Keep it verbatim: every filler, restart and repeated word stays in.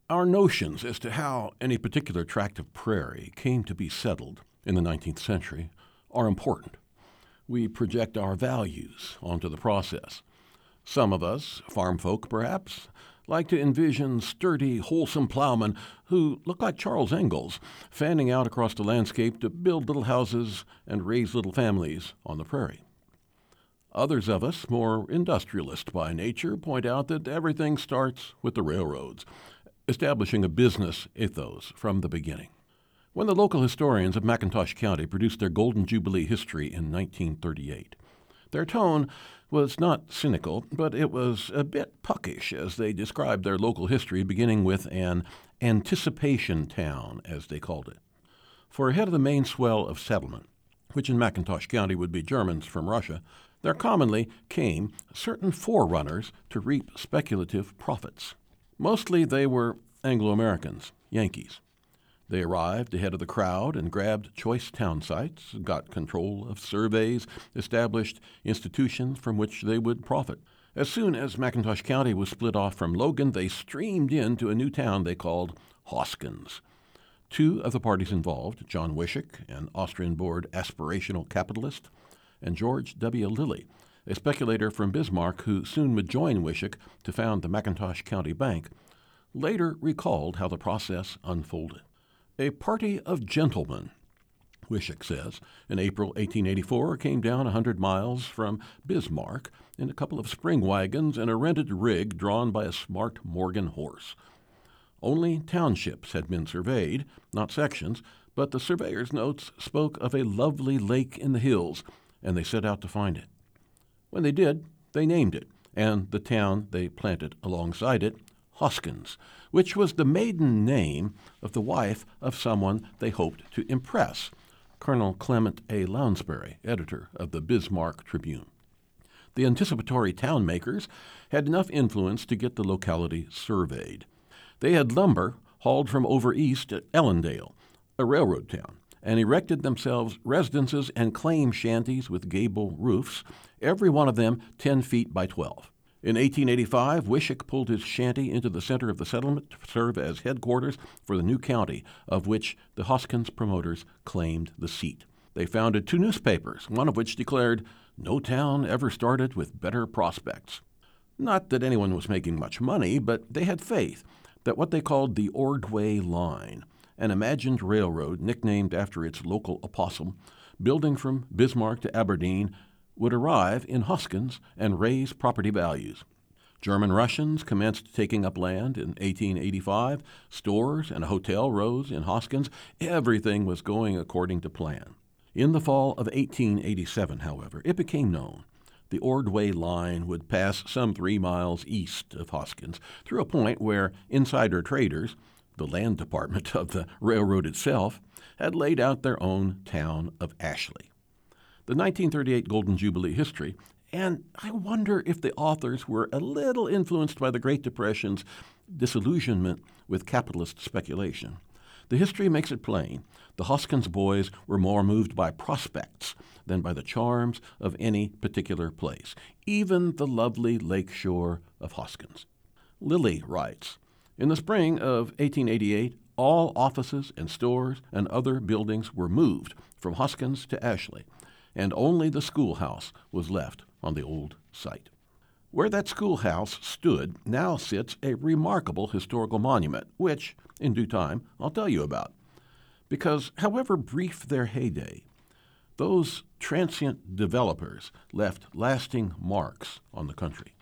Our notions as to how any particular tract of prairie came to be settled in the nineteenth century are important. We project our values onto the process. Some of us, farm folk perhaps, like to envision sturdy, wholesome plowmen who look like Charles Ingalls, fanning out across the landscape to build little houses and raise little families on the prairie. Others of us, more industrialist by nature, point out that everything starts with the railroads, establishing a business ethos from the beginning. When the local historians of McIntosh County produced their Golden Jubilee history in nineteen thirty-eight, their tone was not cynical, but it was a bit puckish as they described their local history, beginning with an anticipation town, as they called it. For ahead of the main swell of settlement, which in McIntosh County would be Germans from Russia, there commonly came certain forerunners to reap speculative profits. Mostly they were Anglo-Americans, Yankees. They arrived ahead of the crowd and grabbed choice town sites, got control of surveys, established institutions from which they would profit. As soon as McIntosh County was split off from Logan, they streamed into a new town they called Hoskins. Two of the parties involved, John Wishick, an Austrian-born aspirational capitalist, and George W. Lilly, a speculator from Bismarck who soon would join Wishick to found the McIntosh County Bank, later recalled how the process unfolded. A party of gentlemen, Wishick says, in April eighteen eighty-four came down a hundred miles from Bismarck in a couple of spring wagons and a rented rig drawn by a smart Morgan horse. Only townships had been surveyed, not sections, but the surveyor's notes spoke of a lovely lake in the hills, and they set out to find it. When they did, they named it, and the town they planted alongside it, Hoskins, which was the maiden name of the wife of someone they hoped to impress, Colonel Clement A. Lounsbury, editor of the Bismarck Tribune. The anticipatory town makers had enough influence to get the locality surveyed. They had lumber hauled from over east at Ellendale, a railroad town, and erected themselves residences and claim shanties with gable roofs, every one of them ten feet by twelve. In eighteen eighty-five, Wishick pulled his shanty into the center of the settlement to serve as headquarters for the new county, of which the Hoskins promoters claimed the seat. They founded two newspapers, one of which declared, "No town ever started with better prospects." Not that anyone was making much money, but they had faith that what they called the Ordway Line, an imagined railroad nicknamed after its local apostle, building from Bismarck to Aberdeen, would arrive in Hoskins and raise property values. German Russians commenced taking up land in eighteen eighty-five. Stores and a hotel rose in Hoskins. Everything was going according to plan. In the fall of eighteen eighty-seven, however, it became known the Ordway Line would pass some three miles east of Hoskins, through a point where insider traders, the land department of the railroad itself, had laid out their own town of Ashley. The nineteen thirty-eight Golden Jubilee history, and I wonder if the authors were a little influenced by the Great Depression's disillusionment with capitalist speculation. The history makes it plain the Hoskins boys were more moved by prospects than by the charms of any particular place, even the lovely lake shore of Hoskins. Lilly writes, "In the spring of eighteen eighty-eight, all offices and stores and other buildings were moved from Hoskins to Ashley, and only the schoolhouse was left on the old site. Where that schoolhouse stood now sits a remarkable historical monument, which, in due time, I'll tell you about. Because, however brief their heyday, those transient developers left lasting marks on the country."